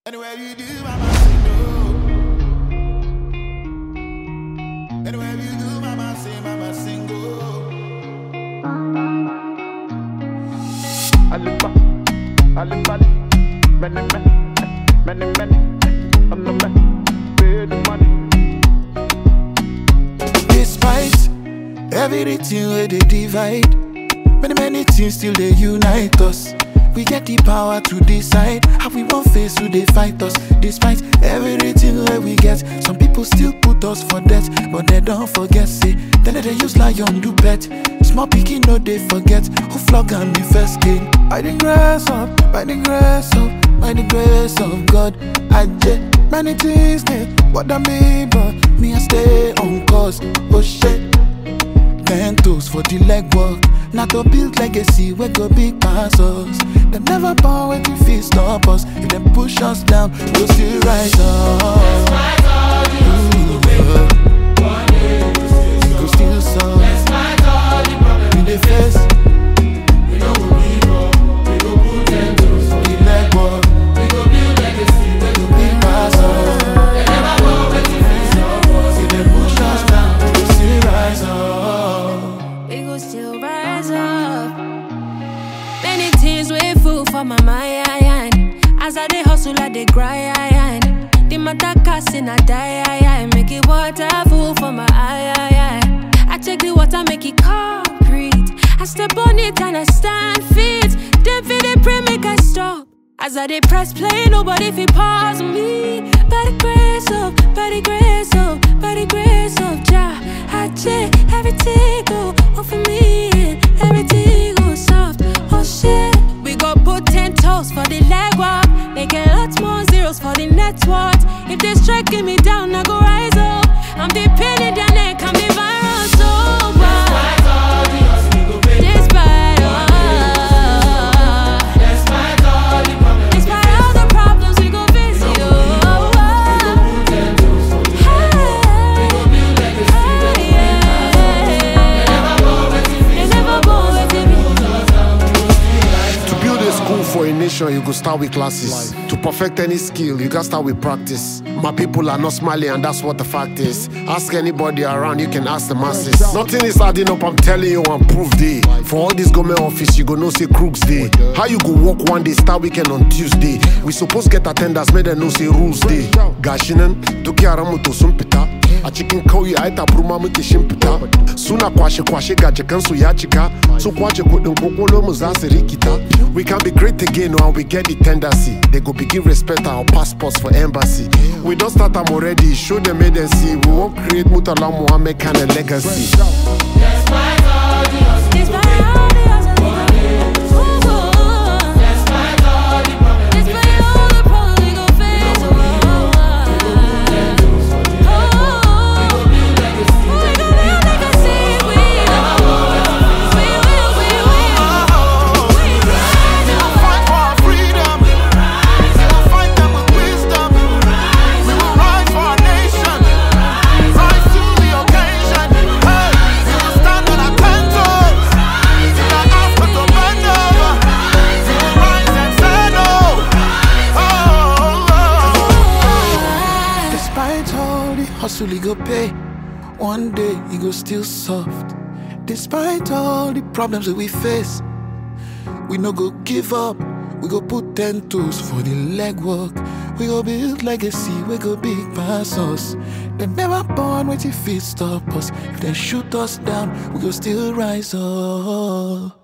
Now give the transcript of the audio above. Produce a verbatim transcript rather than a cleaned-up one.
Anywhere you do, mama say no. Anywhere you do, mama say, mama sing go. Alimba, alimba, many, many, many, many. I'm the man, pay the money. Despite everything where they divide, many, many things still they unite us. We get the power to decide how we want face who they fight us. Despite everything that we get, some people still put us for death, but they don't forget, say, then they use lion do bet. Small picky no they forget who flog and be first king. By the grace of, by the grace of, by the grace of God, I did many things they bother me, but me I stay on course. Oh shit. Ten toes for the legwork, not to build legacy, we go big pass us. They never born when we feel stop us. If they push us down, we'll still rise up. Despite all the odds, we go big. One day we go still solve. Despite all the problems in the face, we don't go give up. We go put ten toes for the legwork. We go build legacy, we go big pass us. They never born when we feel stop us. if they push us down, we'll still rise up. We go still rise up. Many things we fool for my mind. As I dey hustle, I dey grind. The matter casting I die. Make it water full for my eye. I take the water, make it concrete. I step on it and I stand fit. Then feel they pray, make I stop. As I dey press play, nobody fi pause me. By the grace of, by the grace of, by the grace of Jah, I check everything go over me, everything go soft. Oh shit, we go put ten toes for the legwork, make a lot more zeros for the net worth. If they striking me down, I go rise up. I'm depending their neck, I'm the viral sober. Despite all the odds, we go big. Despite all. Despite all the problems, Despite all the problems we go face, yo. we go put ten toes for the legwork. We go build legacy, we go big pass us. They never born when we They feel never stop born us. with me. To build a school for a nation, you go start with classes. To perfect any skill, you gotta start with practice. My people are not smiling, and that's what the fact is. Ask anybody around, you can ask the masses. Nothing is adding up, I'm telling you, I'm proof day. For all this government office, you go know say crooks day. How you go work one day, start weekend on Tuesday. We supposed get attendance, made them know say rules day. Gashinen, toki aramu to sumpita. A chicken kauye aita pruma muke shimpita. Suna kwashe kwashe gaje kansu ya chika. So kwache kudin kokolo mu za su rikita. We can be great again when we get the tendency. They go begin respect our passports for embassy. We don't start them already, show them made them see. We won't create Murtala Muhammad kind of legacy. Despite all the odds, we go Despite big. all the odds, One day we ooh, ooh. Despite all the problems, Despite all the problems we go face, oh, oh, oh. ten toes for the legwork. We go build legacy, We we go go big build pass legacy, us. we They never born when we feel We stop will, us. we will. We rise up. Fight for our freedom. We will fight them with wisdom. We will rise for our nation. Rise to the occasion. Hey, we will stand on our ten toes. Till our Africa to bend over. We will rise and say no. Oh, oh, oh. Despite all the hustle, he go pay. One day he go still soft. Despite all the problems that we face, we no go give up. We go put ten toes for the legwork. We go build legacy. We go big pass us. They never born when if it stop us. If they shoot us down, we go still rise up.